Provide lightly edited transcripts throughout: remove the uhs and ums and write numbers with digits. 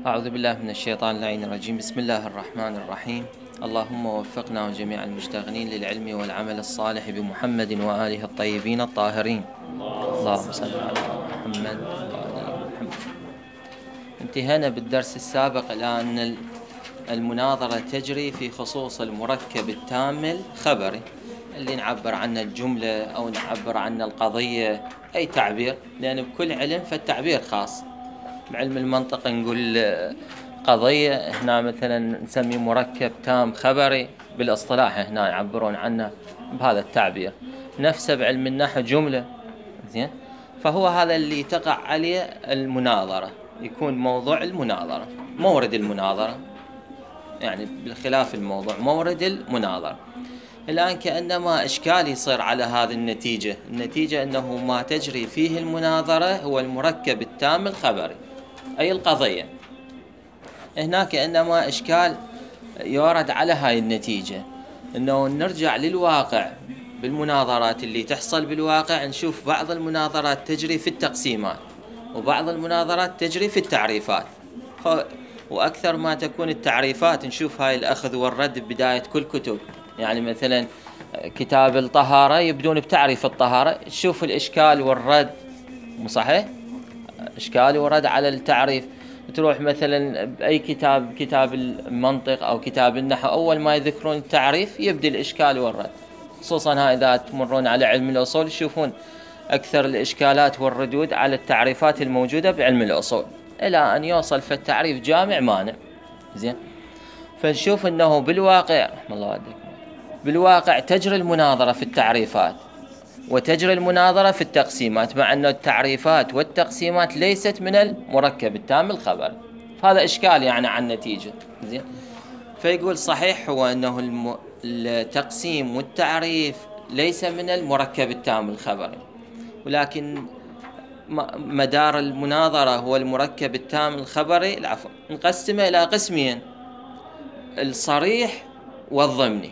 أعوذ بالله من الشيطان اللعين الرجيم. بسم الله الرحمن الرحيم. اللهم وفقنا وجميع المشتغلين للعلم والعمل الصالح بمحمد وآله الطيبين الطاهرين. اللهم صل على محمد وآل محمد. انتهينا بالدرس السابق إلى أن المناظرة تجري في خصوص المركب التام الخبري اللي نعبر عنه الجملة أو نعبر عنه القضية، أي تعبير، لأن بكل علم فالتعبير خاص. بعلم المنطق نقول قضية، هنا مثلا نسمي مركب تام خبري، بالاصطلاح هنا يعبرون عنه بهذا التعبير. نفسه بعلم النحو جملة. زين، فهو هذا اللي تقع عليه المناظرة، يكون موضوع المناظرة مورد المناظرة، يعني بالخلاف الموضوع مورد المناظرة. الآن كأنما إشكال يصير على هذه النتيجة أنه ما تجري فيه المناظرة هو المركب التام الخبري، أي القضية. هناك كأنما إشكال يورد على هاي النتيجة، أنه نرجع للواقع بالمناظرات اللي تحصل بالواقع، نشوف بعض المناظرات تجري في التقسيمات وبعض المناظرات تجري في التعريفات، وأكثر ما تكون التعريفات. نشوف هاي الأخذ والرد ببداية كل كتب، يعني مثلا كتاب الطهارة يبدون بتعريف الطهارة، تشوف الإشكال والرد، مو صحيح؟ إشكال ورد على التعريف. تروح مثلا بأي كتاب المنطق أو كتاب النحو، أول ما يذكرون التعريف يبدأ الإشكال والرد، خصوصا إذا تمرون على علم الأصول تشوفون أكثر الإشكالات والردود على التعريفات الموجودة بعلم الأصول، إلى أن يوصل في التعريف جامع مانع. زين، فنشوف أنه بالواقع تجري المناظرة في التعريفات وتجري المناظرة في التقسيمات، مع أن التعريفات والتقسيمات ليست من المركب التام الخبري. هذا إشكال يعني عن النتيجة. زين، فيقول صحيح هو أنه التقسيم والتعريف ليس من المركب التام الخبري، ولكن مدار المناظرة هو المركب التام الخبري. نقسمه إلى قسمين: الصريح والضمني.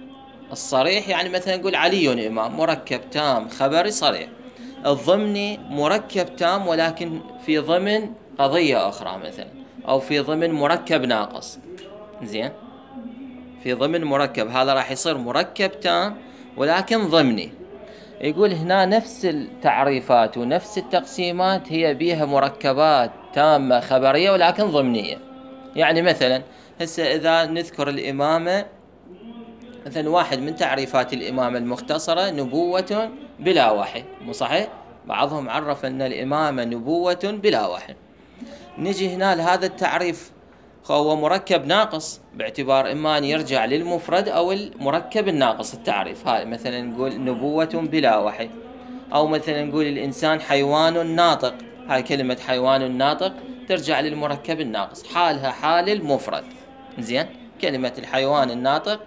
الصريح يعني مثلا نقول علي إمام، مركب تام خبري صريح. الضمني مركب تام ولكن في ضمن قضية أخرى مثلا، أو في ضمن مركب ناقص. زين، في ضمن مركب، هذا راح يصير مركب تام ولكن ضمني. يقول هنا نفس التعريفات ونفس التقسيمات هي بيها مركبات تامة خبرية ولكن ضمنية. يعني مثلا هسه إذا نذكر الإمامة، مثلا واحد من تعريفات الإمامة المختصرة نبوة بلا وحي، مو صحيح؟ بعضهم عرف أن الإمامة نبوة بلا وحي. نجي هنا لهذا التعريف، هو مركب ناقص، باعتبار إما أن يرجع للمفرد أو المركب الناقص. التعريف هاي مثلا نقول نبوة بلا وحي، أو مثلا نقول الإنسان حيوان ناطق، هاي كلمة حيوان ناطق ترجع للمركب الناقص، حالها حال المفرد. زين، كلمة الحيوان الناطق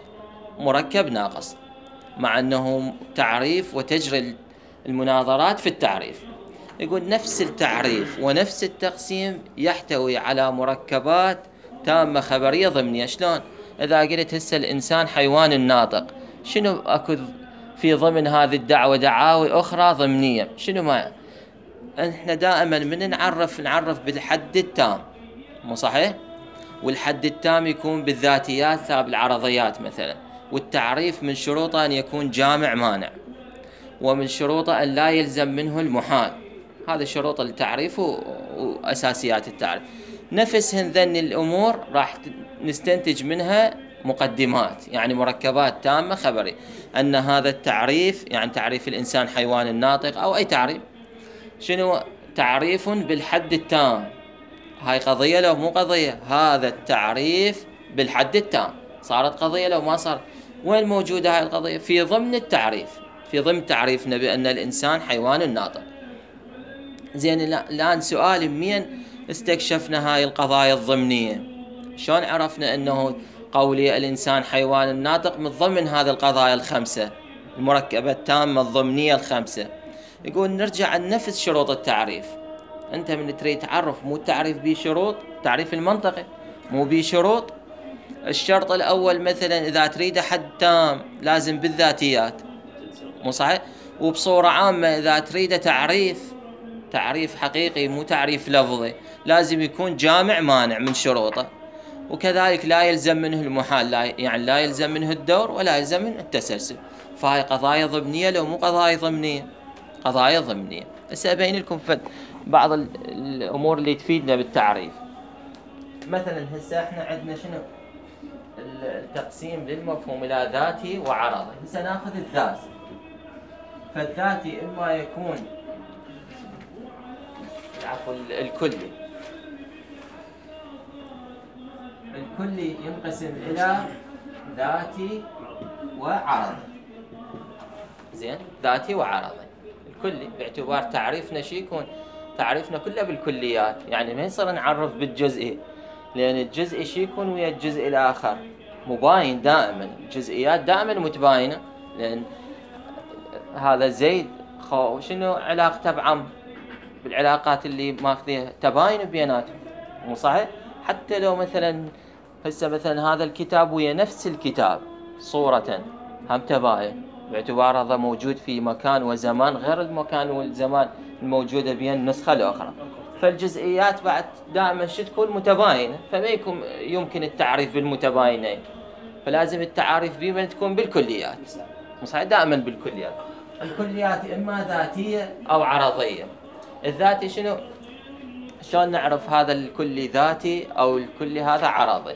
مركب ناقص، مع أنه تعريف وتجري المناظرات في التعريف. يقول نفس التعريف ونفس التقسيم يحتوي على مركبات تامة خبرية ضمنية. شلون؟ إذا قلت هسه الإنسان حيوان ناطق، شنو أكو في ضمن هذه الدعوة دعاوي أخرى ضمنية؟ شنو ما إحنا دائما من نعرف بالحد التام، مو صحيح؟ والحد التام يكون بالذاتيات لا بالعرضيات مثلا. والتعريف من شروطه أن يكون جامع مانع، ومن شروطه أن لا يلزم منه المحال. هذا شروط التعريف وأساسيات التعريف. نفسهن ذن الأمور راح نستنتج منها مقدمات، يعني مركبات تامة خبري، أن هذا التعريف يعني تعريف الإنسان حيوان الناطق أو أي تعريف، شنو؟ تعريف بالحد التام. هاي قضية لو مو قضية؟ هذا التعريف بالحد التام. صارت قضية لو ما صار؟ وين موجودة هاي القضية؟ في ضمن التعريف، في ضمن تعريفنا بأن الإنسان حيوان ناطق. زين، الآن سؤالي، مين استكشفنا هاي القضايا الضمنية؟ شلون عرفنا أنه قولي الإنسان حيوان ناطق من ضمن هذه القضايا الخمسة، المركبة التامة الضمنية الخمسة؟ يقول نرجع لنفس شروط التعريف. أنت من تريد تعرف، مو التعريف بيه شروط، تعريف المنطقي مو بيه شروط. الشرط الأول مثلا إذا تريد حد تام لازم بالذاتيات، مو صحيح؟ وبصورة عامة إذا تريد تعريف تعريف حقيقي مو تعريف لفظي، لازم يكون جامع مانع من شروطه. وكذلك لا يلزم منه المحال، يعني لا يلزم منه الدور ولا يلزم منه التسلسل. فهي قضايا ضمنية لو مو قضايا ضمنية، قضايا ضمنية. هسه أبين لكم بعض الأمور اللي تفيدنا بالتعريف. مثلا هسه احنا عندنا شنو التقسيم للمفهوم إلى ذاتي وعرضي. هسه ناخذ الذات. فالذاتي إما يكون الكلي ينقسم إلى ذاتي وعرضي. زين، ذاتي وعرضي. الكلي باعتبار تعريفنا شي يكون تعريفنا كله بالكليات، يعني ما يصير نعرف بالجزئي، لأن الجزئي شي يكون ويا الجزء الآخر مباين دائما، الجزئيات دائما متباينة. لأن هذا زيد شنو علاقته بعم بالعلاقات اللي ماخذيها تباين بيناتهم، مو صحيح؟ حتى لو مثلا هسه مثلا هذا الكتاب ويا نفس الكتاب صورة هم تباين، باعتبار هذا موجود في مكان وزمان غير المكان والزمان الموجودة بين النسخة الأخرى. فالجزئيات بعد دائما تكون متباينة، فما يمكن التعريف بالمتباينين، فلازم التعاريف بهم تكون بالكليات، صحيح؟ دائما بالكليات. الكليات إما ذاتية أو عرضية. الذاتي شنو؟ شلون نعرف هذا الكلي ذاتي أو الكلي هذا عرضي؟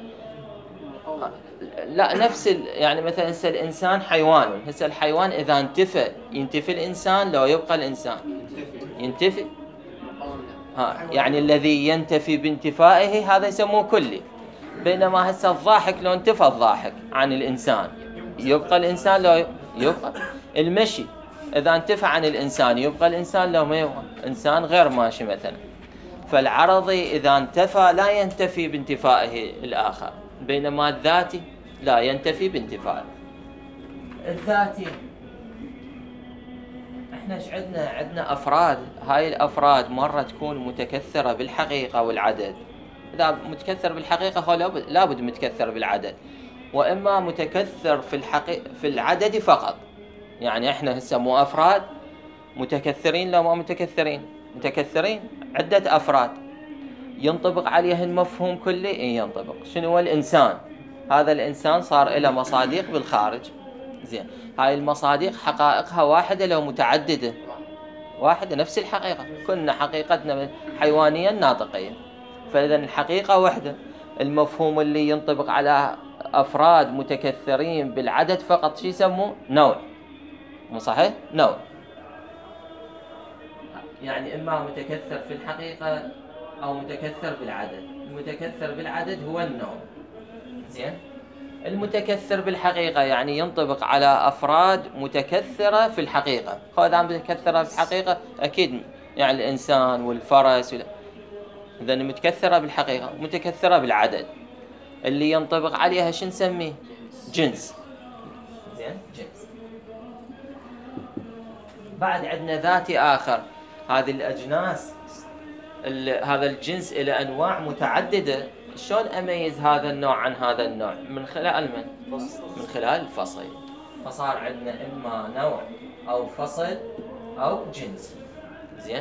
لا نفس يعني مثلا هسه الإنسان حيوان، هسه الحيوان إذا ينتفي الإنسان لو يبقى الإنسان ينتفي. يعني الذي ينتفي بانتفائه هذا يسموه كلي. بينما هسه الضاحك لو انتفى الضاحك عن الإنسان يبقى الإنسان لو يبقى. المشي إذا انتفى عن الإنسان يبقى الإنسان لو ما يبقى إنسان غير ماشي مثلا. فالعرضي إذا انتفى لا ينتفي بانتفائه الآخر، بينما الذاتي لا ينتفي بانتفائه. الذاتي احنا عندنا أفراد، هاي الأفراد مرة تكون متكثرة بالحقيقة والعدد. إذا متكثر بالحقيقة هو لابد متكثر بالعدد، وإما متكثر في العدد فقط. يعني احنا هسه مو أفراد متكثرين لو ما متكثرين عدة أفراد ينطبق عليه المفهوم كلي. ينطبق. شنو هو الإنسان؟ هذا الإنسان صار له مصادق بالخارج. زين، هاي المصادق حقائقها واحدة لو متعددة؟ واحدة، نفس الحقيقة. كنا حقيقتنا حيوانية ناطقية، فإذا الحقيقة واحدة. المفهوم اللي ينطبق على أفراد متكثرين بالعدد فقط شي يسموه نوع، مو صحيح؟ نوع. يعني إما متكثر في الحقيقة أو متكثر بالعدد. المتكثر بالعدد هو النوع. زين، المتكثر بالحقيقة يعني ينطبق على أفراد متكثرة في الحقيقة. هذا عم متكثرة في الحقيقة أكيد، يعني الإنسان والفرس إذا متكثرة بالحقيقة. متكثرة بالعدد اللي ينطبق عليها شو نسميه؟ جنس. زين، جنس. بعد عندنا ذاتي آخر. هذه الأجناس هذا الجنس إلى أنواع متعددة. شلون أميز هذا النوع عن هذا النوع؟ من خلال من خلال الفصل. فصار عندنا إما نوع أو فصل أو جنس. زين.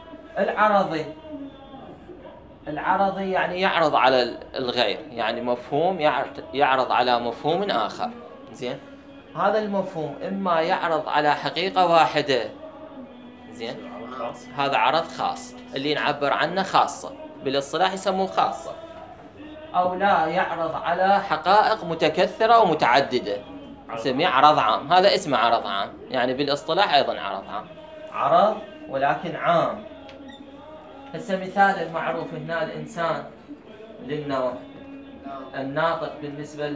العرضي يعني يعرض على الغير، يعني مفهوم يعرض على مفهوم آخر. زين، هذا المفهوم إما يعرض على حقيقة واحدة. زين، هذا عرض خاص اللي نعبر عنه خاصة، بالاصطلاح يسموه خاصة. أو لا يعرض على حقائق متكثرة ومتعددة، نسميه عرض عام. هذا اسمه عرض عام، يعني بالاصطلاح أيضا عرض عام، عرض ولكن عام. هسه مثال المعروف هنا الإنسان للنوع، الناطق بالنسبة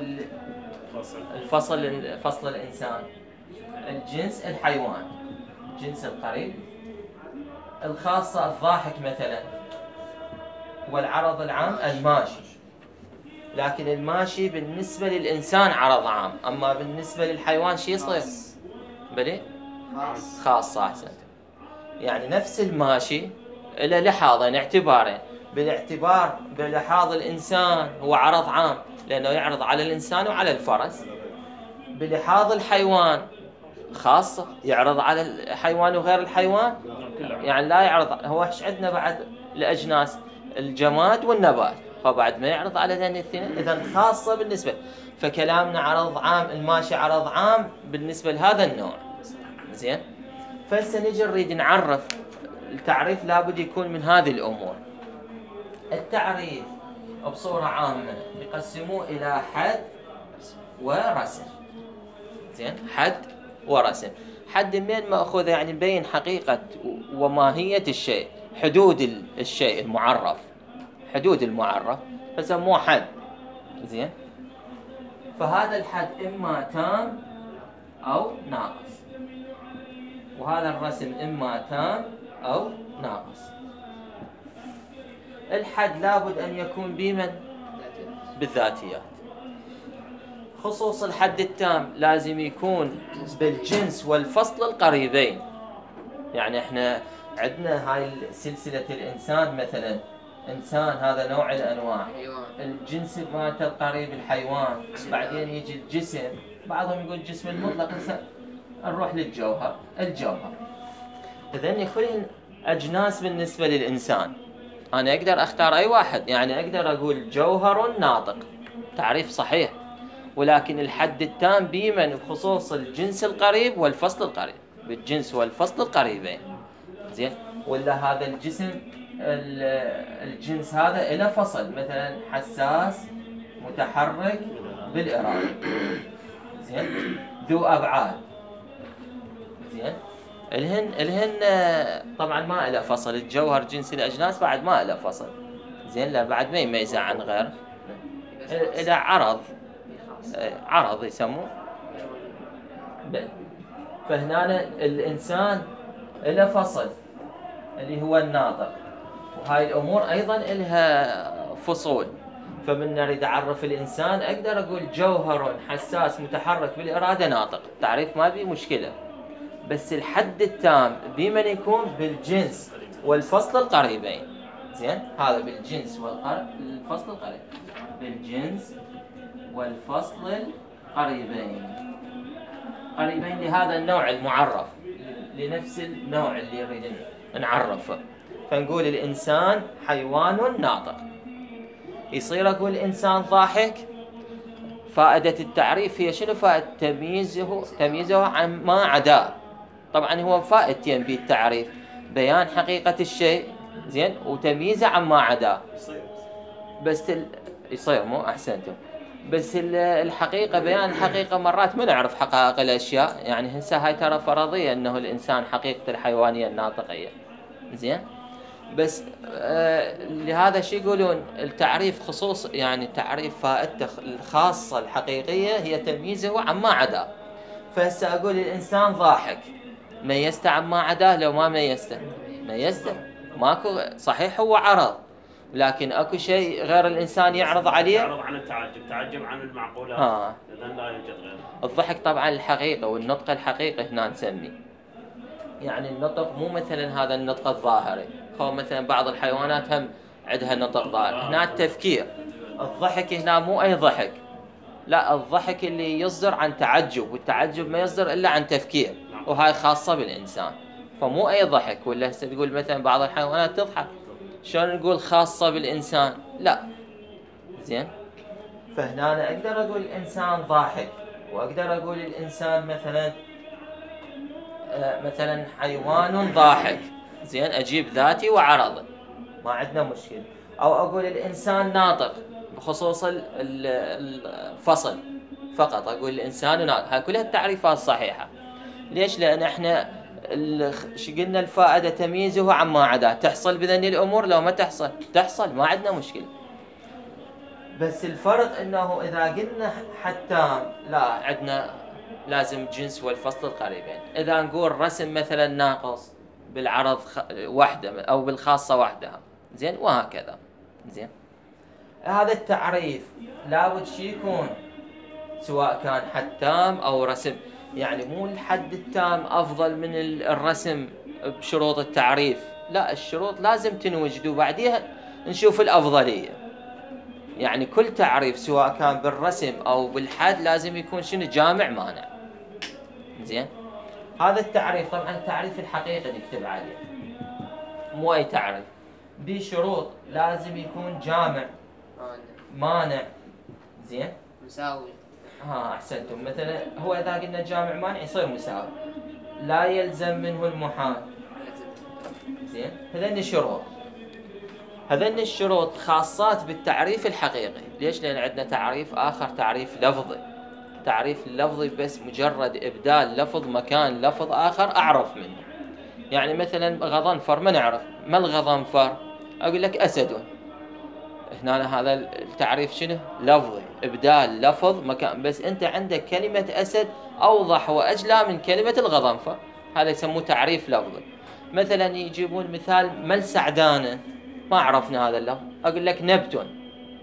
فصل الإنسان، الجنس الحيوان، الجنس القريب، الخاصة الضاحك مثلا، والعرض العام الماشي. لكن الماشي بالنسبة للإنسان عرض عام، أما بالنسبة للحيوان شي يصير؟ بلي؟ خاص. أحسنت. يعني نفس الماشي إلى لحاظين اعتبارين. بالاعتبار بلحاظ الإنسان هو عرض عام لأنه يعرض على الإنسان وعلى الفرس. بلحاظ الحيوان خاصة يعرض على الحيوان وغير الحيوان؟ يعني لا يعرض. هو ايش عندنا بعد الأجناس؟ الجماد والنبات، فبعد ما يعرض على ذين الاثنين، إذا خاصة بالنسبة. فكلامنا عرض عام، الماشي عرض عام بالنسبة لهذا النوع. زين، فهسه نجي نريد نعرف. التعريف لابد يكون من هذه الأمور. التعريف بصورة عامة يقسموه إلى حد ورسم. زين، حد ورسم. حد من مأخوذة يعني مبين حقيقة وماهية الشيء، حدود الشيء المعرف، حدود المعرف، فسموه حد. زين، فهذا الحد إما تام أو ناقص، وهذا الرسم إما تام أو ناقص. الحد لابد أن يكون بمن؟ بالذاتيات. خصوص الحد التام لازم يكون بالجنس والفصل القريبين. يعني احنا عندنا هاي سلسلة الإنسان، مثلا إنسان هذا نوع الأنواع، الجنس مالته القريب الحيوان، بعدين يجي الجسم، بعضهم يقول الجسم المطلق، نروح للجوهر، الجوهر. إذن يكون أجناس بالنسبة للإنسان. أنا أقدر أختار أي واحد، يعني أقدر أقول جوهر ناطق، تعريف صحيح، ولكن الحد التام بمن؟ بخصوص الجنس القريب والفصل القريب، بالجنس والفصل القريبين. زين، ولا هذا الجسم الجنس هذا له فصل، مثلا حساس متحرك بالإرادة، زين، ذو أبعاد. زين، الهن طبعا ما له فصل. الجوهر جنس الأجناس بعد ما له فصل. زين، لا بعد ما يميزه عن غير، إلى عرض يسموه. فهنا الإنسان له فصل اللي هو الناطق، وهاي الأمور أيضا لها فصول. فمن نريد أعرف الإنسان أقدر أقول جوهر حساس متحرك بالإرادة ناطق، تعريف ما بيه مشكلة. بس الحد التام بمن يكون؟ بالجنس والفصل القريبين. زين، هذا بالجنس والفصل القريب، بالجنس والفصل القريبين، قريبين لهذا النوع المعرف، لنفس النوع اللي يريد نعرفه. فنقول الإنسان حيوان ناطق. يصير أقول الإنسان ضاحك. فائدة التعريف هي شنو؟ فائدة تمييزه عن ما عداه. طبعا هو فائدتين بالتعريف: بيان حقيقة الشيء، زين، وتمييزه عن ما عداه. بس يصير مو أحسنتم. بس الحقيقة، بيان الحقيقة، مرات ما نعرف حقائق الأشياء. يعني هسه هاي ترى فرضية أنه الإنسان حقيقة الحيوانية الناطقية. زين، بس لهذا شي يقولون التعريف خصوص، يعني تعريف فائدته الخاصة الحقيقية هي تمييزه عن ما عداه. فهسه أقول الإنسان ضاحك، ميزته عن ما عداه لو ما ميزته ماكو. صحيح هو عرض، لكن اكو شيء غير الانسان يعرض عليه. يعرض عن التعجب، تعجب عن المعقولات، اذا لا يوجد غيره. الضحك طبعا الحقيقه والنطق الحقيقي هنا نسميه. يعني النطق مو مثلا هذا النطق الظاهري، هو مثلا بعض الحيوانات هم عندها نطق ظاهر، هنا التفكير. الضحك هنا مو اي ضحك، لا، الضحك اللي يصدر عن تعجب، والتعجب ما يصدر الا عن تفكير، وهاي خاصه بالانسان. فمو اي ضحك. ولا هسه تقول مثلا بعض الحيوانات تضحك، شلون نقول خاصة بالإنسان؟ لا. زين، فهنا أنا أقدر أقول الإنسان ضاحك، وأقدر أقول الإنسان مثلا حيوان ضاحك. زين، أجيب ذاتي وعرضي، ما عندنا مشكلة. أو أقول الإنسان ناطق بخصوص الفصل فقط، أقول الإنسان ناطق. هاي كلها التعريفات صحيحة. ليش؟ لأن إحنا شو قلنا؟ الفائدة تمييزه عن ما عداه. تحصل بذني الأمور، لو ما تحصل ما عندنا مشكلة. بس الفرق إنه إذا قلنا حتى لا، عندنا لازم جنس والفصل القريبين. إذا نقول رسم مثلا ناقص بالعرض وحده أو بالخاصة وحدها، زين، وهكذا. زين، هذا التعريف لابد شي يكون، سواء كان حد تام أو رسم. يعني مو الحد التام أفضل من الرسم بشروط التعريف، لا، الشروط لازم تنوجد وبعديها نشوف الأفضلية. يعني كل تعريف سواء كان بالرسم أو بالحد لازم يكون شنو؟ جامع مانع. زين، هذا التعريف طبعا التعريف الحقيقي نكتب عليه، مو أي تعريف. بشروط لازم يكون جامع مانع. زين مساوي. أحسنتم. مثلا هو إذا قلنا جامع مانع يصير مساوي. لا يلزم منه المحال. زين هذين الشروط. هذين الشروط خاصات بالتعريف الحقيقي. ليش؟ لأن عندنا تعريف آخر، تعريف لفظي. تعريف اللفظي بس مجرد إبدال لفظ مكان لفظ آخر أعرف منه. يعني مثلا غضنفر، ما نعرف ما الغضنفر، أقول لك أسد. هنا هذا التعريف شنو؟ لفظي، إبدال لفظ مكان. بس أنت عندك كلمة أسد أوضح وأجلى من كلمة الغضنفر، هذا يسموه تعريف لفظي. مثلا يجيبون مثال ما السعدانة، ما عرفنا هذا اللفظ، أقول لك نبت.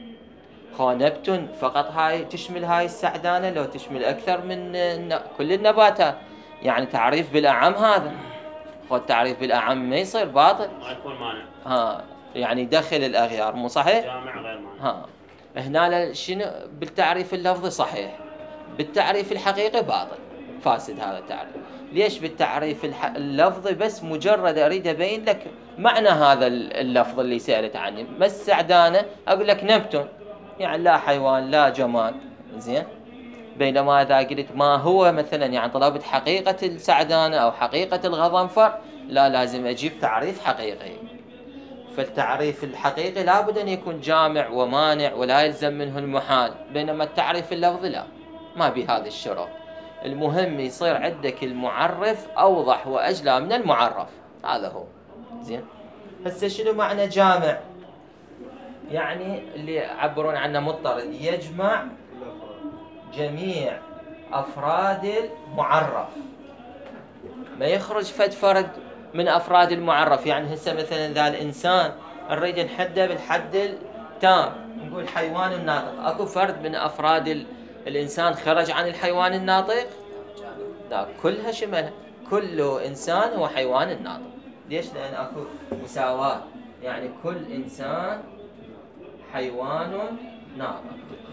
نبت فقط هاي تشمل هاي السعدانة، لو تشمل أكثر من كل النباتات، يعني تعريف بالأعم هذا. التعريف بالأعم ما يصير باطل، ما يكون مانع. يعني دخل الأغيار، مو صحيح؟ جامع غير مانع. هنا شنو بالتعريف اللفظي صحيح، بالتعريف الحقيقي باطل فاسد هذا التعريف. ليش؟ بالتعريف اللفظي بس مجرد أريد أبين لك معنى هذا اللفظ اللي سألت عنه. ما السعدانة، أقول لك نبت، يعني لا حيوان لا جماد. زين، بينما إذا قلت ما هو مثلا، يعني طلبت حقيقة السعدانة أو حقيقة الغضنفر، لا، لازم أجيب تعريف حقيقي. فالتعريف الحقيقي لابد أن يكون جامع ومانع ولا يلزم منه المحال، بينما التعريف اللفظي لا، ما بهذه الشروط. المهم يصير عندك المعرف أوضح وأجلى من المعرف، هذا هو. زين، هسه شنو معنى جامع؟ يعني اللي يعبرون عنه مضطرد، يجمع جميع أفراد المعرف، ما يخرج فد فرد من أفراد المعرف. يعني هسه مثلا ذا الإنسان نريد نحده بالحد التام، نقول حيوان ناطق، أكو فرد من أفراد الإنسان خرج عن الحيوان الناطق؟ لا، كلها شملها، كل إنسان هو حيوان ناطق. ليش؟ لأن أكو مساواة، يعني كل إنسان حيوان ناطق.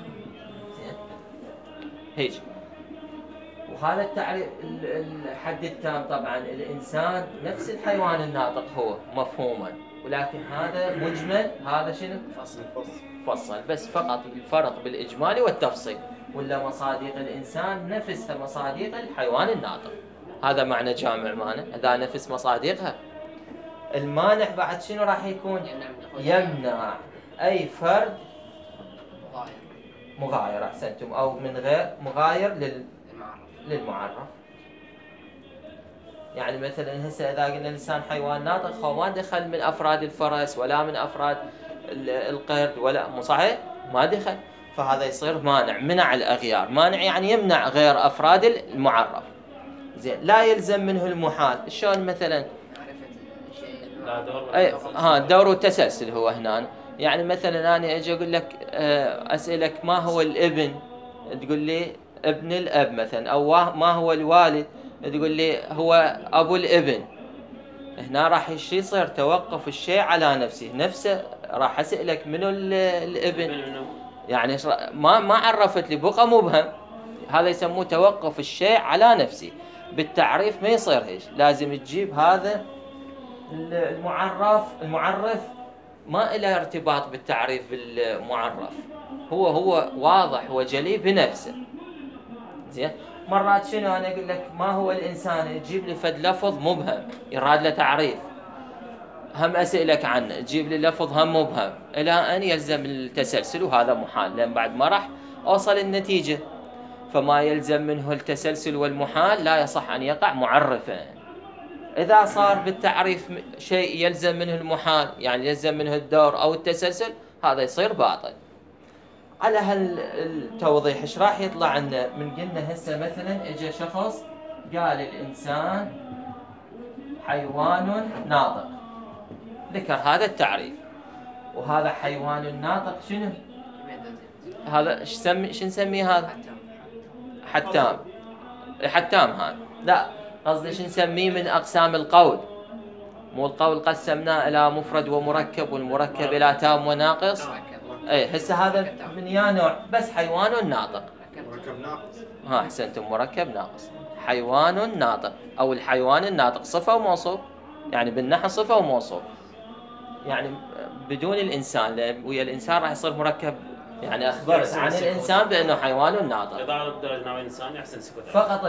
هيك. وهذا التعريف الحد التام. طبعا الإنسان نفس الحيوان الناطق هو مفهوما، ولكن هذا مجمل، هذا شنو؟ فصل بس فقط الفرق بالإجمالي والتفصيل. ولا مصادق الإنسان نفسها مصادق الحيوان الناطق، هذا معنى جامع مانع، هذا نفس مصادقها. المانع بعد شنو راح يكون؟ يمنع أي فرد مغاير، أحسنتم، أو من غير مغاير للمعرف. يعني مثلا هسه إذا قلنا الإنسان حيوان ناطق، هو ما دخل من أفراد الفرس ولا من أفراد القرد، ولا مو صحيح؟ ما دخل، فهذا يصير مانع، منع الأغيار. مانع يعني يمنع غير أفراد المعرف. زين، لا يلزم منه المحال. شلون مثلا؟ دور التسلسل هو هنا. يعني مثلا أنا أجي أقول لك، أسألك ما هو الابن، تقول لي ابن الأب مثلا، أو ما هو الوالد، تقول لي هو أبو الابن. هنا راح يصير توقف الشيء على نفسه راح أسألك منو الابن، يعني ما عرفت لي، بقى مبهم. هذا يسموه توقف الشيء على نفسه. بالتعريف ما يصير هيك، لازم تجيب هذا المعرف ما إله ارتباط بالتعريف بالمعرف، هو واضح وجلي بنفسه. زين، مرات شنو أنا أقول لك ما هو الإنسان، تجيب لي فد لفظ مبهم يراد له تعريف، هم أسألك عنه تجيب لي لفظ هم مبهم، إلى أن يلزم التسلسل، وهذا محال، لأن بعد ما راح أوصل النتيجة. فما يلزم منه التسلسل والمحال لا يصح أن يقع معرفا. إذا صار بالتعريف شيء يلزم منه المحال، يعني يلزم منه الدور أو التسلسل، هذا يصير باطل. على هالتوضيح ايش راح يطلع عنا؟ من قلنا هسه مثلا اجى شخص قال الإنسان حيوان ناطق، ذكر هذا التعريف، وهذا حيوان ناطق شنو؟ هذا شو نسميه هذا؟ حتام هذا. لا، قصدي شو نسميه من أقسام القول؟ مو القول قسمناه إلى مفرد ومركب، والمركب إلى تام وناقص. هسه هذا من يا نوع، بس حيوان ناطق. مركب ناقص. أحسنتم، مركب ناقص. حيوان ناطق، أو الحيوان الناطق صفة وموصوف، يعني بالنحو صفة وموصوف، يعني بدون الإنسان، ويا الإنسان راح يصير مركب، يعني أخبرت عن الإنسان بأنه حيوان ناطق. إذا درجنا إنسان يحسن سكوت. فقط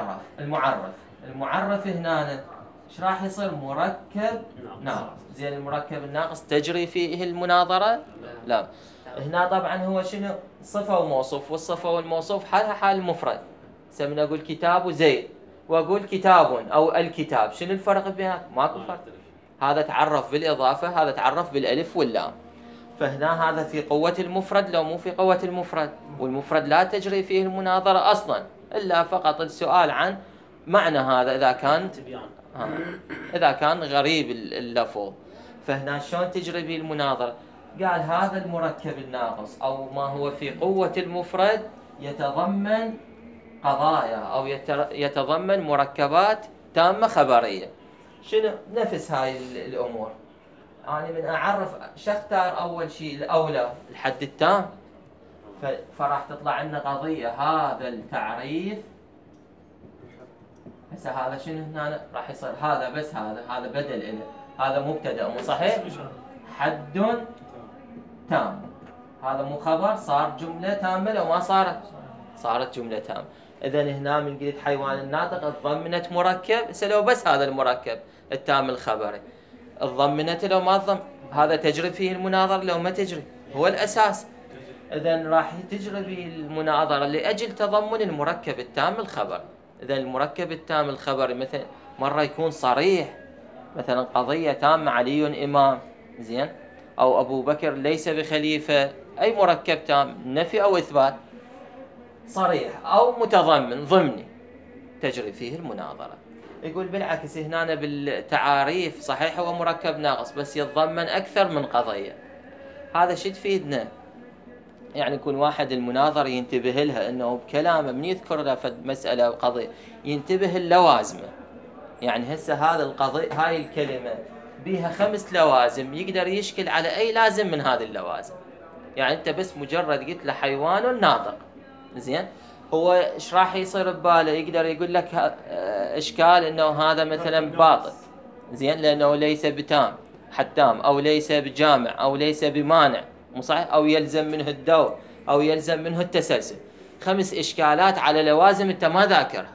المعرف هنا ايش راح يصير؟ مركب ناقص. زين المركب الناقص تجري فيه المناظرة؟ لا. هنا طبعا هو شنو؟ صفة وموصوف، والصفة والموصوف حالها حال المفرد. سمنا أقول كتاب زيد، وأقول كتاب أو الكتاب، شنو الفرق بينهم؟ ماكو فرق. هذا تعرف بالإضافة، هذا تعرف بالألف واللام. فهنا هذا في قوة المفرد لو مو في قوة المفرد، والمفرد لا تجري فيه المناظرة أصلا، إلا فقط السؤال عن معنى هذا إذا كان غريب اللفظ. فهنا شلون تجري به المناظرة؟ قال هذا المركب الناقص أو ما هو في قوة المفرد يتضمن قضايا أو يتضمن مركبات تامة خبرية. شنو نفس هاي الأمور؟ أنا من أعرف شختار أول شيء الأولى الحد التام، فراح تطلع لنا قضية هذا التعريف. هسه هذا شنو هنا راح يصير؟ هذا بس هذا بدل إله، هذا مبتدأ مو صحيح؟ حد تام، هذا مو خبر، صار جملة تامة لو ما صارت جملة تامة. إذن هنا من قلت حيوان الناطق تضمنت مركب، لو بس هذا المركب التام الخبري تضمنت، لو ما تضم هذا تجري فيه المناظرة لو ما تجري، هو الأساس. إذن راح تجري به المناظرة لأجل تضمن المركب التام الخبري. إذن المركب التام الخبري مثلا مرة يكون صريح، مثلا قضية تامة علي إمام، زين، أو أبو بكر ليس بخليفة، أي مركب تام نفي أو إثبات صريح أو متضمن ضمني تجري فيه المناظرة. يقول بالعكس هنا بالتعاريف صحيح هو مركب ناقص بس يتضمن أكثر من قضية. هذا شو تفيدنا؟ يعني يكون واحد المناظر ينتبه لها أنه بكلامه من يذكر له مسألة أو قضية ينتبه اللوازمة. يعني هسه هذا القضية هاي الكلمة بيها 5 لوازم، يقدر يشكل على أي لازم من هذه اللوازم. يعني أنت بس مجرد قلت له حيوان ناطق، زين، هو إيش راح يصير بباله؟ يقدر يقول لك إشكال إنه هذا مثلا باطل، زين، لأنه ليس بتام حتام، أو ليس بجامع، أو ليس بمانع، مو صحيح، أو يلزم منه الدور، أو يلزم منه التسلسل. 5 إشكالات على لوازم أنت ما ذاكرها.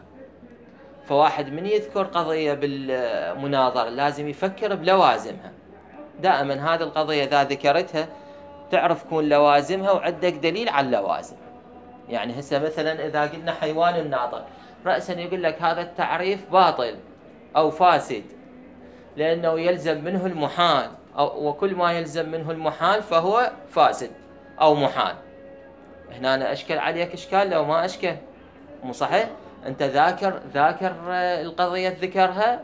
فواحد من يذكر قضية بالمناظرة لازم يفكر بلوازمها دائما. هذه القضية إذا ذكرتها تعرف كون لوازمها وعندك دليل على اللوازم. يعني هسه مثلا إذا قلنا حيوان ناطق رأسا يقول لك هذا التعريف باطل أو فاسد لأنه يلزم منه المحال، وكل ما يلزم منه المحال فهو فاسد أو محال. هنا أنا أشكل عليك إشكال لو ما أشكل، مو صحيح؟ أنت ذاكر القضية ذكرها؟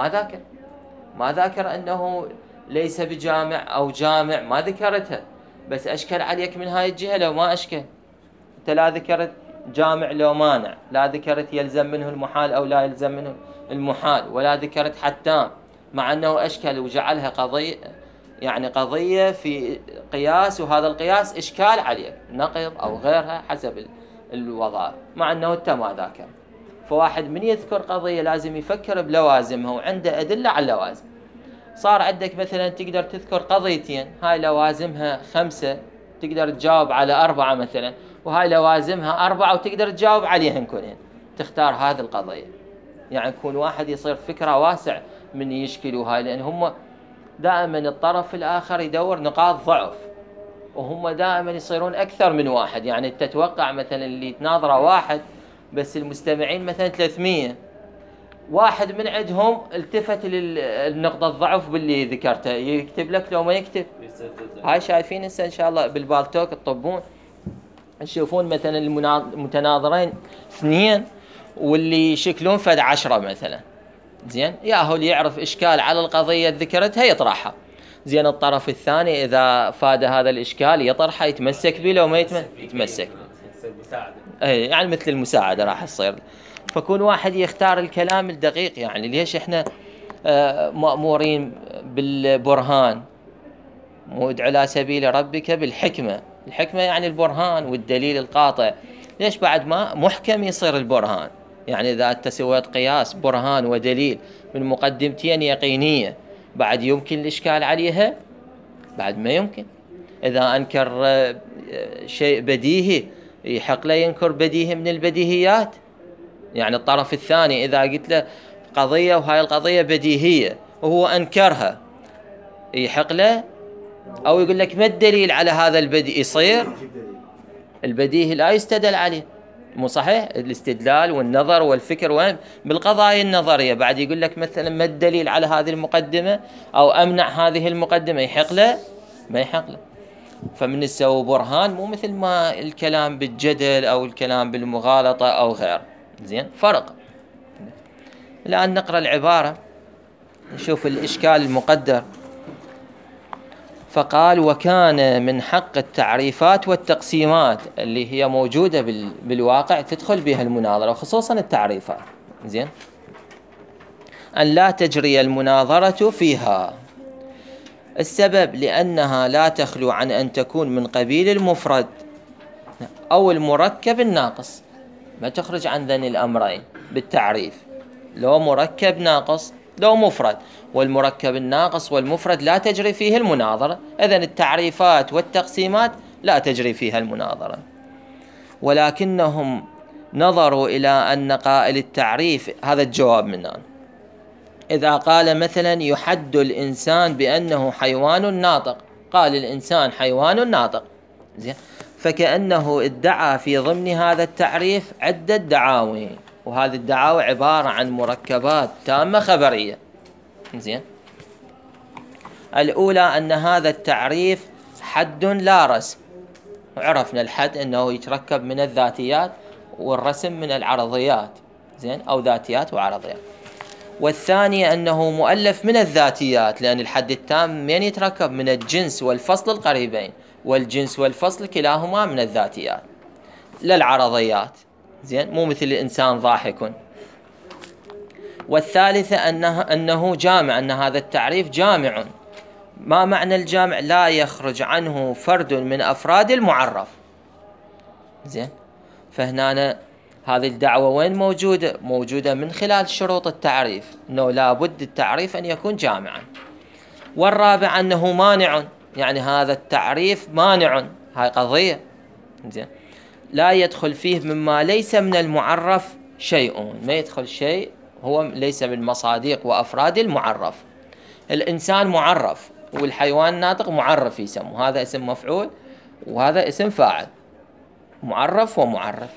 ما ذاكر أنه ليس بجامع أو جامع، ما ذكرتها، بس أشكل عليك من هاي الجهة لو ما أشكل. أنت لا ذكرت جامع لو مانع، لا ذكرت يلزم منه المحال أو لا يلزم منه المحال، ولا ذكرت حتام، مع أنه أشكل وجعلها قضية في قياس، وهذا القياس إشكال عليك نقض أو غيرها حسب الوضع، مع أنه أنت ما ذاكر. فواحد من يذكر قضية لازم يفكر بلوازمها وعنده أدلة على اللوازم. صار عندك مثلا تقدر تذكر قضيتين هاي لوازمها 5 تقدر تجاوب على 4 مثلا، وهاي لوازمها 4 وتقدر تجاوب عليهن كلهن، تختار هذه القضية. يعني يكون واحد يصير فكرة واسع من يشكلوا هاي، لأن هم دائما الطرف الآخر يدور نقاط ضعف، وهم دائما يصيرون أكثر من واحد. يعني تتوقع مثلا اللي تناظره واحد بس المستمعين مثلا 300، واحد من عندهم التفت للنقطة الضعف باللي ذكرته يكتب لك لو ما يكتب. هاي شايفين هسه إن شاء الله بالبالتوك الطبون تشوفون مثلا المتناظرين 2 واللي يشكلون فد 10 مثلا، زين، ياهو اللي يعرف إشكال على القضية ذكرتها يطرحها، زين، الطرف الثاني إذا فاد هذا الإشكال يطرحه، يتمسك به لو ما يتمسك يعني مثل المساعدة راح تصير. فكون واحد يختار الكلام الدقيق. يعني ليش احنا مأمورين بالبرهان، ادع إلى سبيل ربك بالحكمة. الحكمة يعني البرهان والدليل القاطع. ليش بعد ما محكم يصير البرهان؟ يعني إذا أنت سويت قياس برهان ودليل من مقدمتين يقينية بعد يمكن الإشكال عليها؟ بعد ما يمكن. إذا أنكر شيء بديهي يحق له ينكر بديهي من البديهيات. يعني الطرف الثاني إذا قلت له قضية وهاي القضية بديهية وهو أنكرها يحق له؟ أو يقول لك ما الدليل على هذا البديهي؟ يصير البديهي لا يستدل عليه، مو صحيح؟ الاستدلال والنظر والفكر وين بالقضايا النظرية. بعد يقول لك مثلا ما الدليل على هذه المقدمة أو أمنع هذه المقدمة، يحق له؟ ما يحق له. فمن يسوي برهان مو مثل ما الكلام بالجدل أو الكلام بالمغالطة أو غير. زين، فرق. الآن نقرأ العبارة نشوف الإشكال المقدر. فقال: وكان من حق التعريفات والتقسيمات اللي هي موجودة بالواقع تدخل بها المناظرة وخصوصا التعريفات، زين، أن لا تجري المناظرة فيها. السبب لأنها لا تخلو عن أن تكون من قبيل المفرد أو المركب الناقص. ما تخرج عن ذن الأمرين بالتعريف، لو مركب ناقص لو مفرد، والمركب الناقص والمفرد لا تجري فيه المناظرة. إذن التعريفات والتقسيمات لا تجري فيها المناظرة. ولكنهم نظروا إلى أن قائل التعريف، هذا الجواب منه، إذا قال مثلا يحد الإنسان بأنه حيوان ناطق، قال الإنسان حيوان ناطق، زين، فكأنه ادعى في ضمن هذا التعريف عدة دعاوي، وهذه الدعاوي عبارة عن مركبات تامة خبرية. زين، الأولى أن هذا التعريف حد لا رسم، وعرفنا الحد أنه يتركب من الذاتيات والرسم من العرضيات، زين، أو ذاتيات وعرضيات. والثانية أنه مؤلف من الذاتيات، لأن الحد التام من يتركب من الجنس والفصل القريبين، والجنس والفصل كلاهما من الذاتيات لا العرضيات، زين، مو مثل الإنسان ضاحك. والثالثة أنه جامع، أن هذا التعريف جامع. ما معنى الجامع؟ لا يخرج عنه فرد من أفراد المعرف. زين، فهنا هذه الدعوة وين موجودة؟ موجودة من خلال شروط التعريف، أنه لا بد التعريف أن يكون جامعا. والرابع أنه مانع، يعني هذا التعريف مانع، هاي قضية، زين، لا يدخل فيه مما ليس من المعرف شيء، ما يدخل شيء هو ليس من مصادق وأفراد المعرف. الإنسان معرف والحيوان ناطق معرف يسمى، هذا اسم مفعول وهذا اسم فاعل، معرف ومعرف.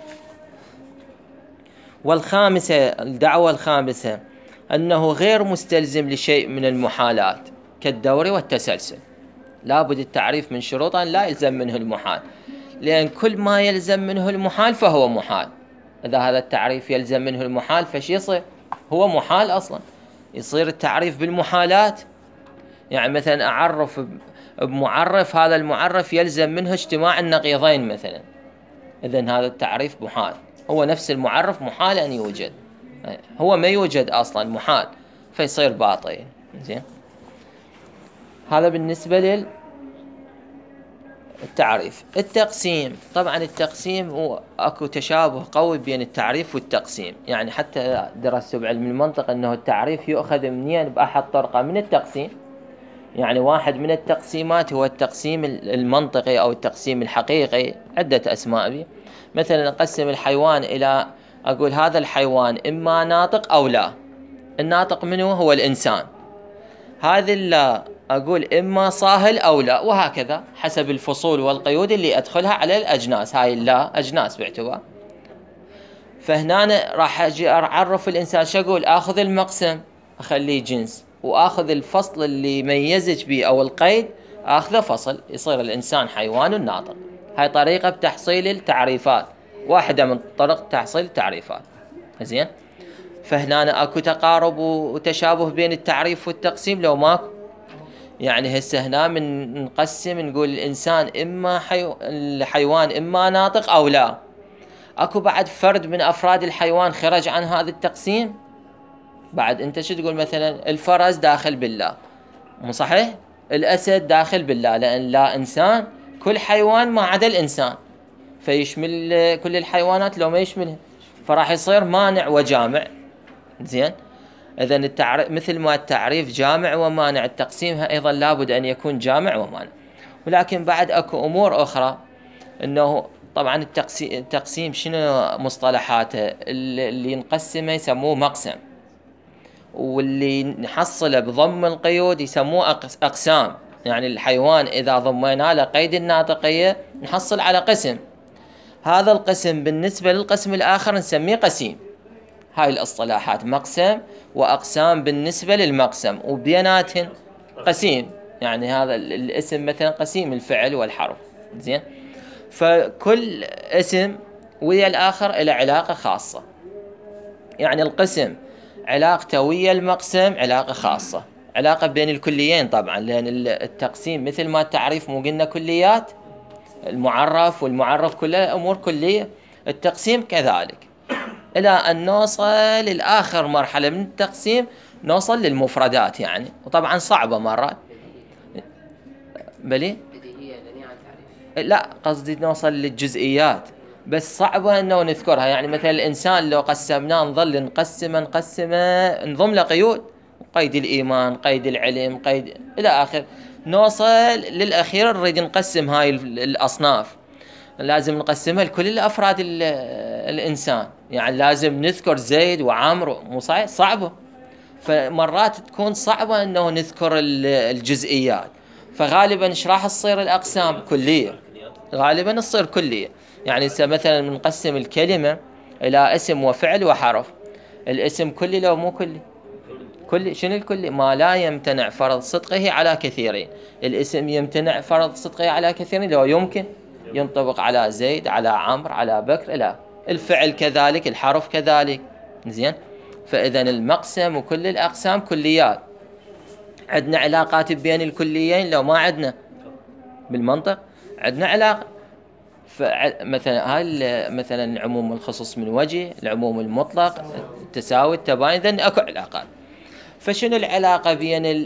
والخامسة، الدعوة الخامسة، أنه غير مستلزم لشيء من المحالات كالدور والتسلسل. لابد التعريف من شروطا لا يلزم منه المحال، لأن كل ما يلزم منه المحال فهو محال. إذا هذا التعريف يلزم منه المحال فش يصير؟ هو محال أصلا. يصير التعريف بالمحالات، يعني مثلا أعرف بمعرف، هذا المعرف يلزم منه اجتماع النقيضين مثلا، إذن هذا التعريف محال. هو نفس المعرف محال أن يوجد، هو ما يوجد أصلا، محال، فيصير باطل. زين، هذا بالنسبة للتعريف. التقسيم، طبعا التقسيم هو أكو تشابه قوي بين التعريف والتقسيم، يعني حتى درسوا بعلم المنطق أنه التعريف يؤخذ منين بأحد طرقة من التقسيم. يعني واحد من التقسيمات هو التقسيم المنطقي أو التقسيم الحقيقي، عدة أسماء به. مثلا نقسم الحيوان إلى، أقول هذا الحيوان إما ناطق أو لا. الناطق منه هو الإنسان، هذه لا أقول إما صاهل أو لا، وهكذا حسب الفصول والقيود اللي أدخلها على الأجناس. هاي لا أجناس باعتبار. فهنا راح أجي أعرف الإنسان، شو أقول؟ أخذ المقسم أخليه جنس، وأخذ الفصل اللي ميزج به أو القيد أخذه فصل، يصير الإنسان حيوان ناطق. هاي طريقة بتحصيل التعريفات، واحدة من طرق تحصيل التعريفات. زين، فهنا أكو تقارب وتشابه بين التعريف والتقسيم لو ماكو. يعني هسه هنا من نقسم نقول الإنسان إما الحيوان إما ناطق أو لا. أكو بعد فرد من أفراد الحيوان خرج عن هذا التقسيم. بعد أنت شو تقول؟ مثلا الفرس داخل بالله، مو صحيح؟ الأسد داخل بالله، لأن لا إنسان، كل حيوان ما عدا الإنسان، فيشمل كل الحيوانات لو ما يشملها. فراح يصير مانع وجامع. زين، إذا مثل ما التعريف جامع ومانع، التقسيم أيضا لابد أن يكون جامع ومانع. ولكن بعد أكو أمور أخرى، أنه طبعا التقسيم شنو مصطلحاته؟ اللي نقسمه يسموه مقسم، واللي نحصله بضم القيود يسموه أقسام. يعني الحيوان إذا ضمينا له قيد الناطقية نحصل على قسم، هذا القسم بالنسبة للقسم الآخر نسميه قسيم. هاي الاصطلاحات، مقسم وأقسام بالنسبة للمقسم، وبيناتهن قسيم. يعني هذا الاسم مثلا قسيم الفعل والحرف. زين، فكل اسم ويا الآخر إلى علاقة خاصة. يعني القسم علاقته ويا المقسم علاقة خاصة، علاقة بين الكليين طبعا، لأن التقسيم مثل ما التعريف مو قلنا كليات، المعرف والمعرف كلها أمور كلية، التقسيم كذلك، إلى أن نوصل للآخر مرحلة من التقسيم، نوصل للمفردات يعني، وطبعا صعبة مرات. بلي؟ لا، قصدي نوصل للجزئيات، بس صعبة أنه نذكرها. يعني مثلا الإنسان لو قسمناه نظل نقسمه نضم له قيود، قيد الإيمان، قيد العلم، قيد إلى آخر، نوصل للأخير نريد نقسم هاي الأصناف، لازم نقسمها لكل الأفراد الإنسان. يعني لازم نذكر زيد وعمرو، مو صعبة. فمرات تكون صعبة أنه نذكر الجزئيات، فغالبا راح تصير الأقسام كلية، غالبا تصير كلية. يعني مثلا نقسم الكلمة إلى اسم وفعل وحرف. الاسم كلي لو مو كلي؟ كلي. شنو الكلي؟ ما لا يمتنع فرض صدقه على كثيرين. الاسم يمتنع فرض صدقه على كثيرين لو يمكن، ينطبق على زيد، على عمرو، على بكر. لا، الفعل كذلك، الحرف كذلك. زين، فإذا المقسم وكل الأقسام كليات. عندنا علاقات بين الكليين لو ما عندنا؟ بالمنطق عندنا علاقة. فمثلا هاي مثلا عموم الخصوص من وجه، العموم المطلق، التساوي، التباين، إذن أكو علاقات. فشنو العلاقة بين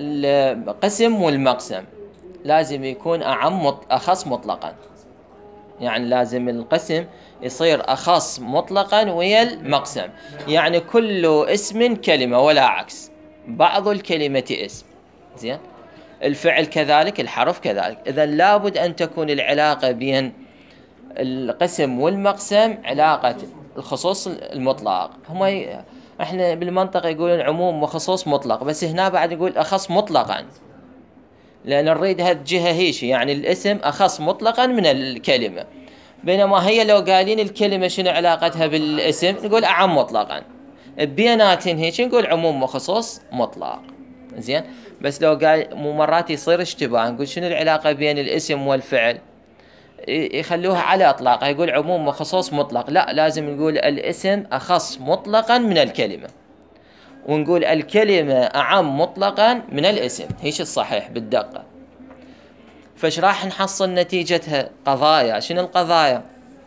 القسم والمقسم؟ لازم يكون أخص مطلقا. يعني لازم القسم يصير أخص مطلقا ويا المقسم. يعني كل اسم كلمة ولا عكس، بعض الكلمة اسم. زين، الفعل كذلك، الحرف كذلك. إذا لابد أن تكون العلاقة بين القسم والمقسم علاقة الخصوص المطلق. احنا بالمنطقة يقولون عموم وخصوص مطلق، بس هنا بعد يقول أخص مطلقا، لأن نريد هالجهة هيش، يعني الاسم أخص مطلقا من الكلمة. بينما هي لو قالين الكلمة شنو علاقتها بالاسم نقول أعم مطلقا، بيناتين هيك نقول عموم وخصوص مطلق. زين، بس لو قال مرات يصير اشتباه، نقول شنو العلاقة بين الاسم والفعل، يخلوها على اطلاقها، يقول عموم وخصوص مطلق. لا، لازم نقول الاسم اخص مطلقا من الكلمة، ونقول الكلمة اعم مطلقا من الاسم، هيش الصحيح بالدقة. فايش راح نحصل نتيجتها؟ قضايا. شنو القضايا؟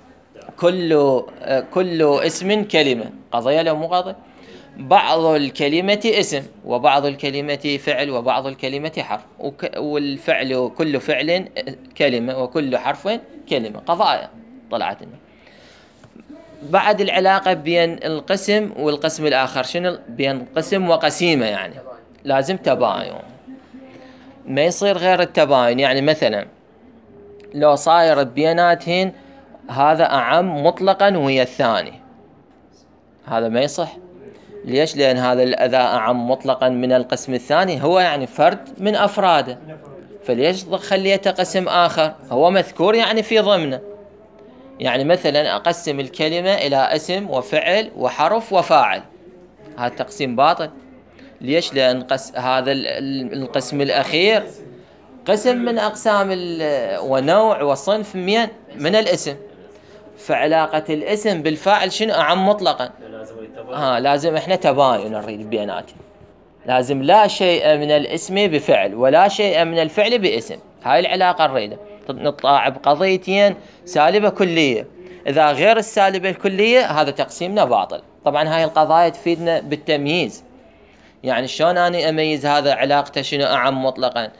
كل اسم كلمة، قضية لو مو قضية. بعض الكلمة اسم، وبعض الكلمة فعل، وبعض الكلمة حرف، والفعل كل فعل كلمة، وكل حرف كلمة. قضايا طلعت لنا. بعد العلاقة بين القسم والقسم الآخر شنو؟ بين قسم وقسيمة، يعني لازم تباين، ما يصير غير التباين. يعني مثلا لو صاير بيناتهن هذا أعم مطلقا وهي الثاني، هذا ما يصح. ليش؟ لأن هذا الأذى أعم مطلقا من القسم الثاني، هو يعني فرد من أفراده، فليش خليته قسم آخر؟ هو مذكور يعني في ضمنه. يعني مثلا أقسم الكلمة إلى اسم وفعل وحرف وفاعل، هذا تقسيم باطل. ليش؟ لأن هذا القسم الأخير قسم من أقسام ونوع وصنف من الاسم. فعلاقة الاسم بالفاعل شنو؟ أعم مطلقا. لازم احنا تباين نريد بيناتهم، لازم لا شيء من الاسم بفعل ولا شيء من الفعل باسم. هاي العلاقة نريدها. نطلع بقضيتين سالبة كلية، إذا غير السالبة الكلية هذا تقسيمنا باطل. طبعا هاي القضايا تفيدنا بالتمييز. يعني شلون أنا أميز هذا علاقته شنو أعم مطلقا؟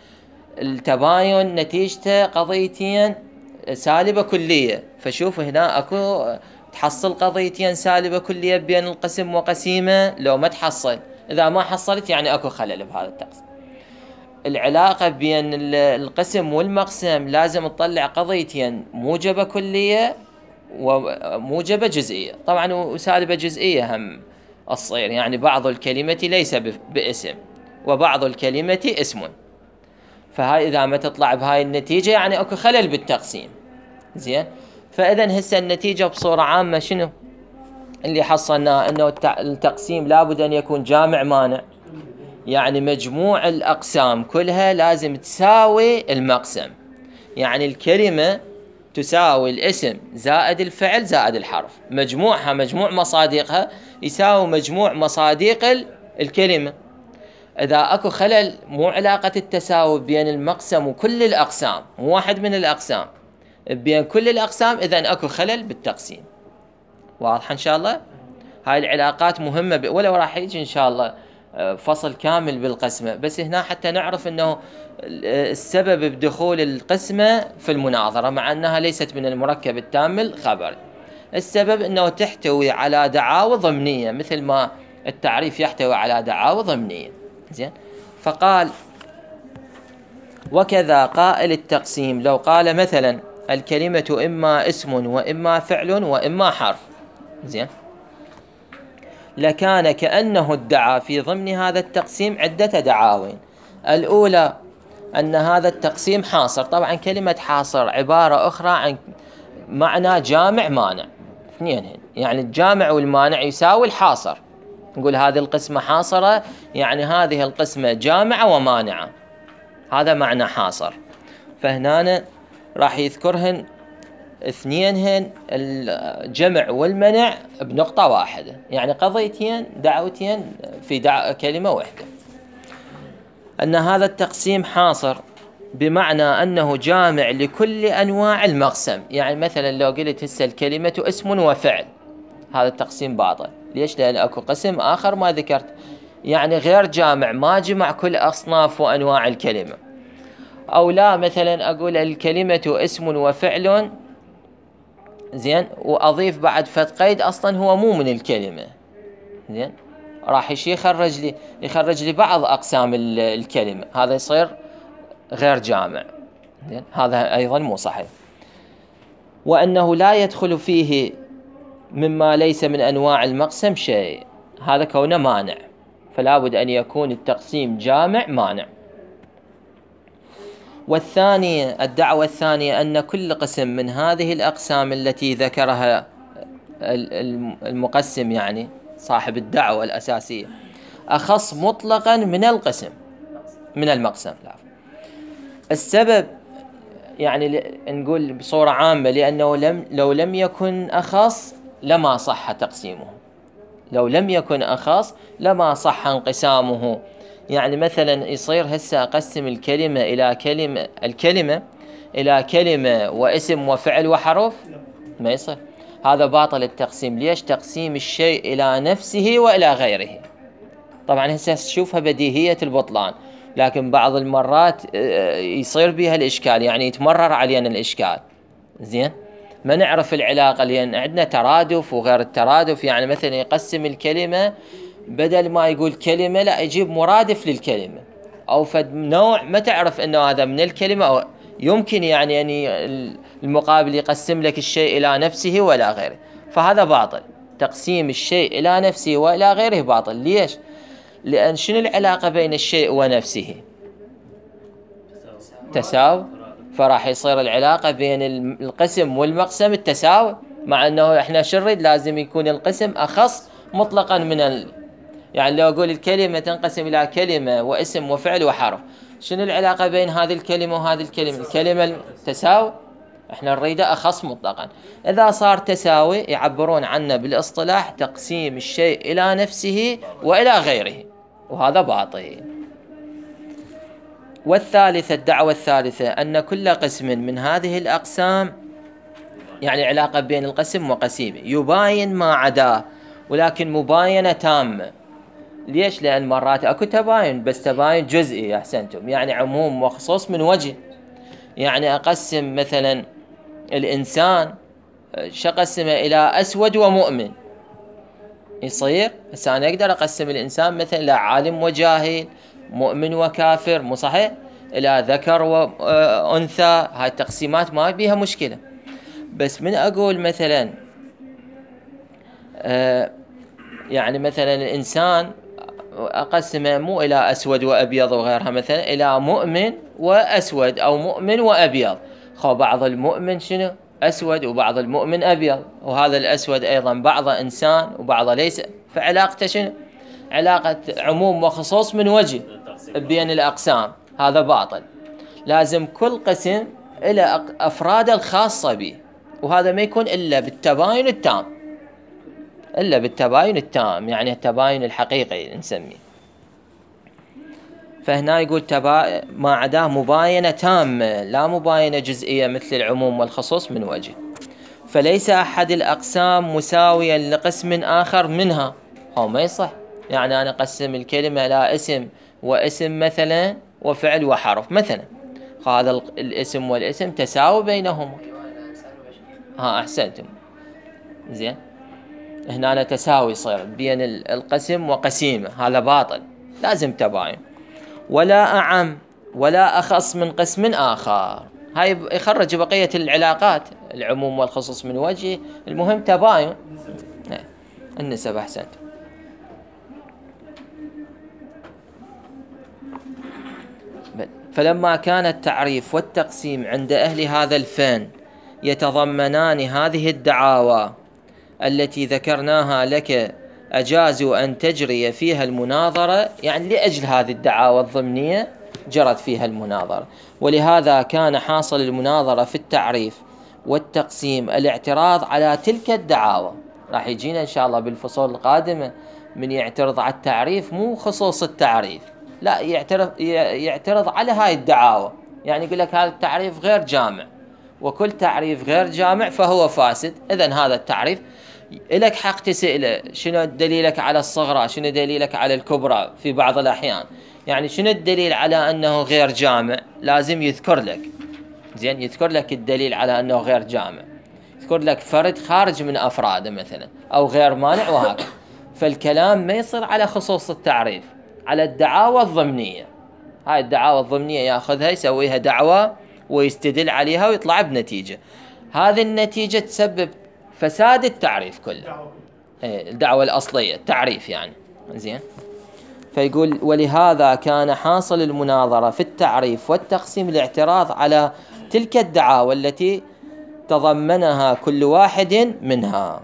التباين نتيجته قضيتين سالبة كلية. فشوف هنا أكو تحصل قضيتين سالبة كلية بين القسم وقسيمة؟ لو ما تحصل، إذا ما حصلت يعني أكو خلل بهذا التقسيم. العلاقة بين القسم والمقسم لازم تطلع قضيتين موجبة كلية وموجبة جزئية. طبعا وسالبة جزئية هم الصير، يعني بعض الكلمة ليس باسم وبعض الكلمة اسم، فهاي إذا ما تطلع بهاي النتيجة يعني أكو خلل بالتقسيم. زين، فإذا هسه النتيجة بصورة عامة شنو اللي حصلناه؟ أنه التقسيم لابد أن يكون جامع مانع، يعني مجموع الأقسام كلها لازم تساوي المقسم، يعني الكلمة تساوي الاسم زائد الفعل زائد الحرف، مجموعها مجموع مصادقها يساوي مجموع مصادق الكلمة. إذا أكو خلل مو علاقة التساوي بين المقسم وكل الأقسام، مو واحد من الأقسام، بين كل الأقسام، إذن أكو خلل بالتقسيم. واضح إن شاء الله؟ هاي العلاقات مهمة ولو راح يجي إن شاء الله فصل كامل بالقسمة، بس هنا حتى نعرف أنه السبب بدخول القسمة في المناظرة مع أنها ليست من المركب التام الخبري. السبب أنه تحتوي على دعاوى ضمنية، مثل ما التعريف يحتوي على دعاوى ضمنية. زين، فقال وكذا قائل التقسيم لو قال مثلا الكلمة إما اسم وإما فعل وإما حرف، زين، لكان كأنه ادعى في ضمن هذا التقسيم عدة دعاوين. الأولى أن هذا التقسيم حاصر. طبعا كلمة حاصر عبارة أخرى عن معنى جامع مانع، اثنين هن، يعني الجامع والمانع يساوي الحاصر. نقول هذه القسمة حاصرة، يعني هذه القسمة جامعة ومانعة، هذا معنى حاصر. فهنا راح يذكرهن اثنينهن، الجمع والمنع بنقطة واحدة، يعني قضيتين دعوتين في كلمة واحدة. أن هذا التقسيم حاصر بمعنى أنه جامع لكل أنواع المقسم. يعني مثلا لو قلت هسه الكلمة اسم وفعل، هذا التقسيم باطل. ليش؟ لأن أكو قسم آخر ما ذكرت، يعني غير جامع، ما جمع كل أصناف وأنواع الكلمة. أو لا، مثلا أقول الكلمة اسم وفعل، زين، وأضيف بعد فت قيد أصلا هو مو من الكلمة، زين، راح يخرج لي بعض أقسام الكلمة، هذا يصير غير جامع. زين، هذا أيضا مو صحيح. وأنه لا يدخل فيه مما ليس من أنواع المقسم شيء، هذا كونه مانع، فلا بد أن يكون التقسيم جامع مانع. والثانية، الدعوة الثانية، أن كل قسم من هذه الأقسام التي ذكرها المقسم، يعني صاحب الدعوة الأساسية، أخص مطلقا من المقسم. لا. السبب يعني نقول بصورة عامة لأنه لو لم يكن أخص لما صح تقسيمه، لو لم يكن أخص لما صح انقسامه. يعني مثلا يصير هسه أقسم الكلمة إلى كلمة واسم وفعل وحرف؟ ما يصير، هذا باطل التقسيم. ليش؟ تقسيم الشيء إلى نفسه وإلى غيره. طبعا هسه تشوفها بديهية البطلان، لكن بعض المرات يصير بها الإشكال، يعني يتمرر علينا الإشكال. زين، ما نعرف العلاقة، لأن عندنا ترادف وغير الترادف. يعني مثلا يقسم الكلمة، بدل ما يقول كلمة لا يجيب مرادف للكلمة، أو فد نوع ما تعرف أنه هذا من الكلمة، أو يمكن يعني المقابل يقسم لك الشيء إلى نفسه وإلى غيره، فهذا باطل. تقسيم الشيء إلى نفسه وإلى غيره باطل. ليش؟ لأن شنو العلاقة بين الشيء ونفسه؟ تساوي، فراح يصير العلاقة بين القسم والمقسم التساوي، مع أنه إحنا شرد لازم يكون القسم أخص مطلقا من يعني لو أقول الكلمة تنقسم إلى كلمة واسم وفعل وحرف، شنو العلاقة بين هذه الكلمة وهذه الكلمة؟ الكلمة تساوي، إحنا نريده أخص مطلقا. إذا صار تساوي يعبرون عنه بالاصطلاح تقسيم الشيء إلى نفسه وإلى غيره، وهذا باطل. والثالثة، الدعوة الثالثة، أن كل قسم من هذه الأقسام، يعني علاقة بين القسم وقسيمه، يباين ما عداه، ولكن مباينة تامة. ليش؟ لأن مرات أكو تباين، بس تباين جزئي، أحسنتم، يعني عموم وخصوص من وجه. يعني أقسم مثلا الإنسان أقسمه إلى أسود ومؤمن يصير. هسه أنا أقدر أقسم الإنسان مثلا إلى عالم وجاهل، مؤمن وكافر، مو صحيح؟ إلى ذكر وأنثى، هاي التقسيمات ما بيها مشكلة. بس من أقول مثلا يعني مثلا الإنسان أقسمه مو إلى أسود وأبيض وغيرها، مثلا إلى مؤمن وأسود أو مؤمن وأبيض. بعض المؤمن شنو؟ أسود، وبعض المؤمن أبيض، وهذا الأسود أيضا بعضه إنسان وبعضه ليس، فعلاقته شنو؟ علاقة عموم وخصوص من وجه بين الأقسام. هذا باطل. لازم كل قسم إلى أفراده الخاصة به، وهذا ما يكون إلا بالتباين التام، إلا بالتباين التام، يعني التباين الحقيقي نسميه. فهنا يقول ما عداه مباينة تامة لا مباينة جزئية مثل العموم والخصوص من وجه. فليس أحد الأقسام مساويا لقسم آخر منها. هو ما يصح يعني أنا أقسم الكلمة لا اسم واسم مثلا وفعل وحرف مثلا، هذا الاسم والاسم تساوي بينهما. أحسنتم، زين. هنا أنا تساوي صير بين القسم وقسيمة، هذا باطل، لازم تباين. ولا أعم ولا أخص من قسم آخر. هاي يخرج بقية العلاقات، العموم والخصوص من وجه، المهم تباين. النسب. أحسنت. فلما كان التعريف والتقسيم عند أهل هذا الفن يتضمنان هذه الدعاوى التي ذكرناها لك، أجازوا أن تجري فيها المناظرة، يعني لأجل هذه الدعاوى الضمنية جرت فيها المناظرة. ولهذا كان حاصل المناظرة في التعريف والتقسيم الاعتراض على تلك الدعاوى. راح يجينا إن شاء الله بالفصول القادمة من يعترض على التعريف، مو خصوص التعريف، لا، يعترض على هاي الدعاوى. يعني يقول لك هذا التعريف غير جامع، وكل تعريف غير جامع فهو فاسد. إذن هذا التعريف إلك حق تسأله شنو دليلك على الصغرى، شنو دليلك على الكبرى في بعض الأحيان، يعني شنو الدليل على أنه غير جامع، لازم يذكر لك، زين، يذكر لك الدليل على أنه غير جامع، يذكر لك فرد خارج من أفراده مثلا أو غير مانع وهكذا. فالكلام ما يصير على خصوص التعريف، على الدعاوى الضمنية. هاي الدعاوى الضمنية يأخذها يسويها دعوة ويستدل عليها ويطلع بنتيجة، هذه النتيجة تسبب فساد التعريف كله. الدعوة الأصلية التعريف يعني، زين. فيقول ولهذا كان حاصل المناظرة في التعريف والتقسيم الاعتراض على تلك الدعاوى التي تضمنها كل واحد منها،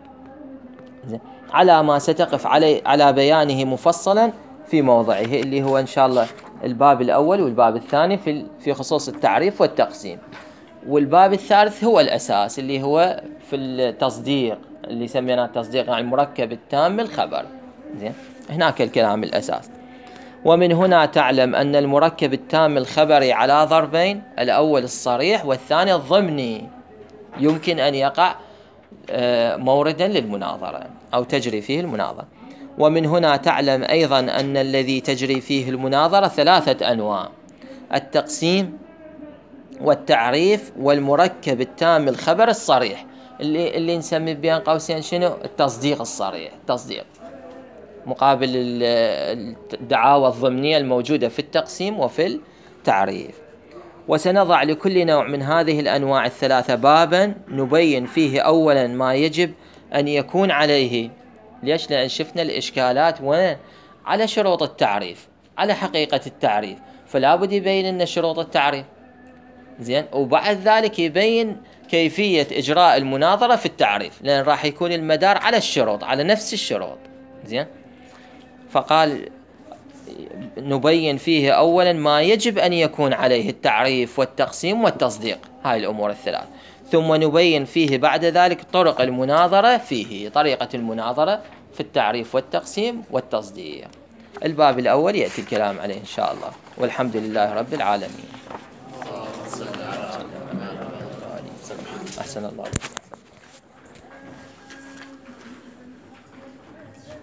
على ما ستقف على بيانه مفصلا في موضعه، اللي هو إن شاء الله الباب الأول والباب الثاني في خصوص التعريف والتقسيم. والباب الثالث هو الأساس، اللي هو في التصديق، اللي سميناه التصديق يعني المركب التام الخبر، زين. هناك الكلام الأساس. ومن هنا تعلم أن المركب التام الخبري على ضربين، الأول الصريح والثاني الضمني، يمكن أن يقع موردا للمناظرة أو تجري فيه المناظرة. ومن هنا تعلم أيضا أن الذي تجري فيه المناظرة 3 أنواع: التقسيم والتعريف والمركب التام الخبر الصريح، اللي نسمي بين قوسين شنو؟ التصديق الصريح، تصديق مقابل الدعاوى الضمنية الموجودة في التقسيم وفي التعريف. وسنضع لكل نوع من هذه الأنواع 3 بابا نبين فيه أولا ما يجب أن يكون عليه. ليش؟ لأن شفنا الإشكالات وين؟ على شروط التعريف، على حقيقة التعريف، فلا بد يبين لنا شروط التعريف، زين. وبعد ذلك يبين كيفية إجراء المناظرة في التعريف، لأن راح يكون المدار على الشروط، على نفس الشروط، زين. فقال نبين فيه أولا ما يجب أن يكون عليه التعريف والتقسيم والتصديق، هاي الأمور ال3. ثم نبين فيه بعد ذلك طرق المناظرة فيه، طريقة المناظرة في التعريف والتقسيم والتصديق. الباب الأول يأتي الكلام عليه إن شاء الله، والحمد لله رب العالمين. أحسن الله.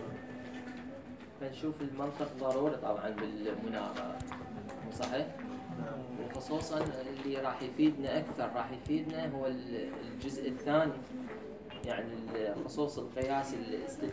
فنشوف المنطق ضروري طبعا بالمناظرة، صحيح؟ وخصوصا اللي راح يفيدنا أكثر راح يفيدنا هو الجزء الثاني، يعني خصوص القياس الاستثنائي.